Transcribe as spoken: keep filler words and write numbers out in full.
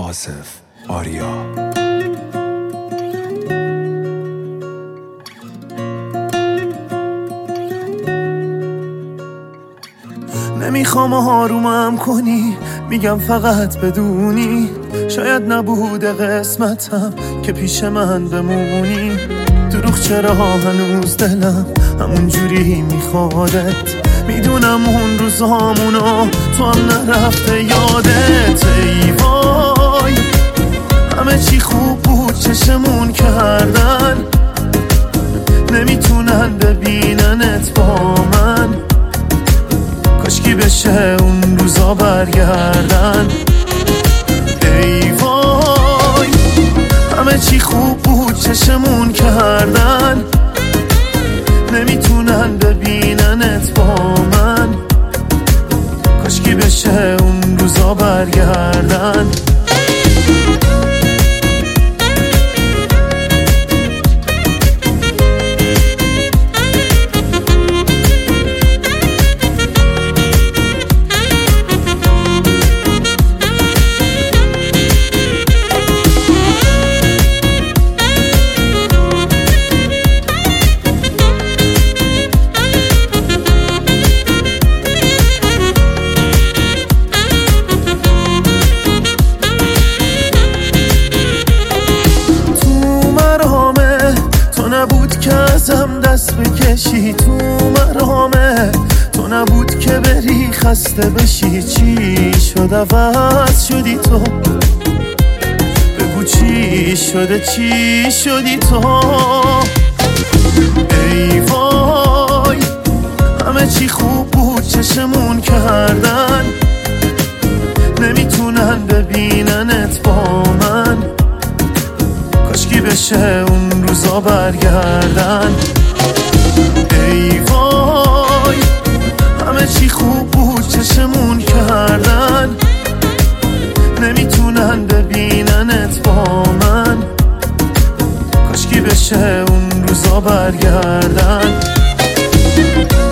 آصف آریا. نمیخوام آرومم کنی، میگم فقط بدونی شاید نبوده قسمتم که پیش من بمونی. دروغ چرا هنوز دلم همون جوری میخوادت، میدونم اون روزامونو تو هم نرفته یادت. ای وای همه چی خوب بود چشمون کردن، نمیتونن ببیننت با من، کاشکی بشه اون روزا برگردن. ای وای همه چی خوب بود چشمون کردن، نمیتونن ببیننت با من، کاشکی بشه اون روزا برگردن. نبود که ازم دست بکشی، تو مرامه تو نبود که بری خسته بشی. چی شد عوض شدی تو، بگو چی شده چی شدی تو. ای وای همه چی خوب بود چشمون کردن، نمیتونن ببیننت با من، کاشکی بشه اون روزا برگردن. ای وای همه چی خوب بود چشمون کردن، نمیتونن ببیننت با من، کاشکی بشه اون روزا برگردن.